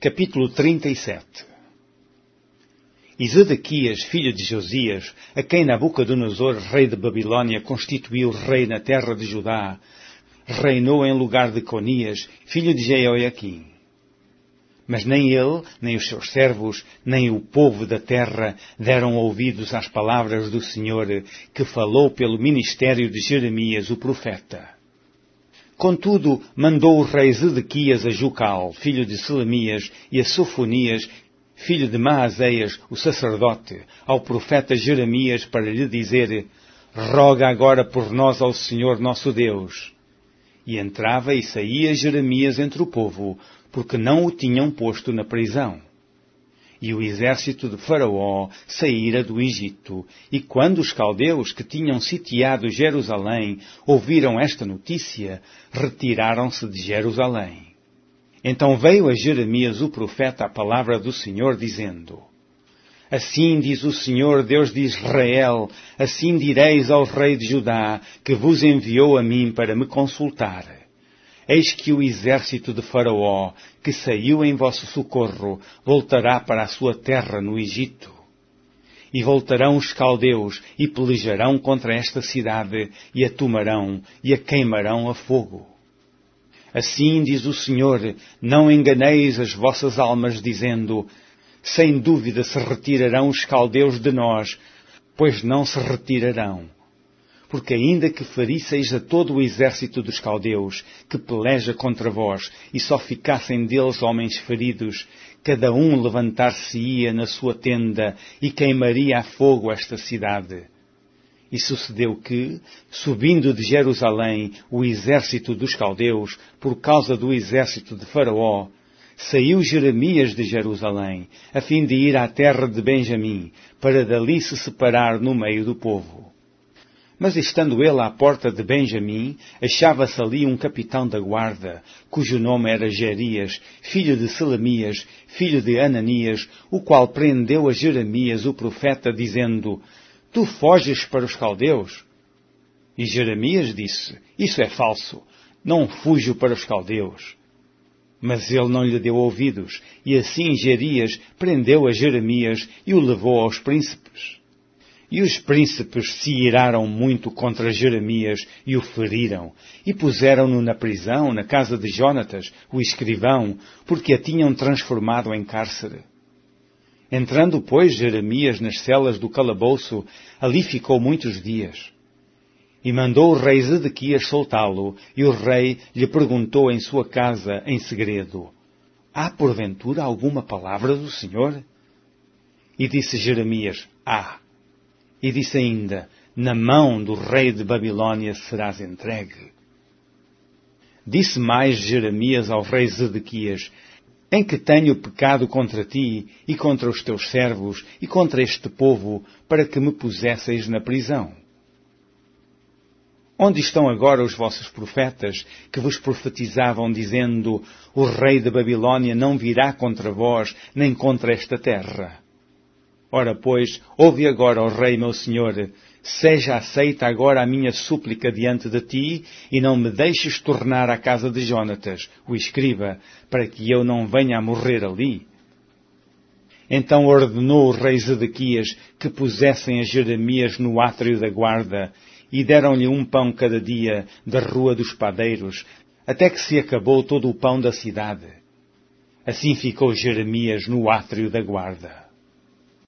Capítulo 37. E Zedequias, filho de Josias, a quem Nabucodonosor, rei de Babilônia, constituiu rei na terra de Judá, reinou em lugar de Conias, filho de Jeoiaquim. Mas nem ele, nem os seus servos, nem o povo da terra deram ouvidos às palavras do Senhor, que falou pelo ministério de Jeremias, o profeta. Contudo, mandou o rei Zedequias a Jucal, filho de Selemias, e a Sofonias, filho de Maazéias, o sacerdote, ao profeta Jeremias, para lhe dizer: roga agora por nós ao Senhor nosso Deus. E entrava e saía Jeremias entre o povo, porque não o tinham posto na prisão. E o exército de Faraó saíra do Egito, e quando os caldeus que tinham sitiado Jerusalém ouviram esta notícia, retiraram-se de Jerusalém. Então veio a Jeremias o profeta a palavra do Senhor, dizendo: assim diz o Senhor, Deus de Israel, assim direis ao rei de Judá, que vos enviou a mim para me consultar. Eis que o exército de Faraó, que saiu em vosso socorro, voltará para a sua terra no Egito. E voltarão os caldeus, e pelejarão contra esta cidade, e a tomarão, e a queimarão a fogo. Assim diz o Senhor, não enganeis as vossas almas, dizendo: sem dúvida se retirarão os caldeus de nós, pois não se retirarão. Porque ainda que ferisseis a todo o exército dos caldeus, que peleja contra vós, e só ficassem deles homens feridos, cada um levantar-se-ia na sua tenda, e queimaria a fogo esta cidade. E sucedeu que, subindo de Jerusalém o exército dos caldeus, por causa do exército de Faraó, saiu Jeremias de Jerusalém, a fim de ir à terra de Benjamim, para dali se separar no meio do povo. Mas estando ele à porta de Benjamim, achava-se ali um capitão da guarda, cujo nome era Jerias, filho de Selemias, filho de Ananias, o qual prendeu a Jeremias o profeta, dizendo: tu foges para os caldeus? E Jeremias disse: isso é falso, não fujo para os caldeus. Mas ele não lhe deu ouvidos, e assim Jerias prendeu a Jeremias e o levou aos príncipes. E os príncipes se iraram muito contra Jeremias e o feriram, e puseram-no na prisão, na casa de Jonatas, o escrivão, porque a tinham transformado em cárcere. Entrando, pois, Jeremias nas celas do calabouço, ali ficou muitos dias. E mandou o rei Zedequias soltá-lo, e o rei lhe perguntou em sua casa, em segredo: há porventura alguma palavra do Senhor? E disse Jeremias: há. E disse ainda: na mão do rei de Babilônia serás entregue. Disse mais Jeremias ao rei Zedequias: em que tenho pecado contra ti, e contra os teus servos, e contra este povo, para que me pusesseis na prisão? Onde estão agora os vossos profetas, que vos profetizavam, dizendo: o rei da Babilônia não virá contra vós, nem contra esta terra? Ora, pois, ouve agora, ó rei meu senhor, seja aceita agora a minha súplica diante de ti, e não me deixes tornar à casa de Jonatas, o escriba, para que eu não venha a morrer ali. Então ordenou o rei Zedequias que pusessem a Jeremias no átrio da guarda, e deram-lhe um pão cada dia da rua dos padeiros, até que se acabou todo o pão da cidade. Assim ficou Jeremias no átrio da guarda.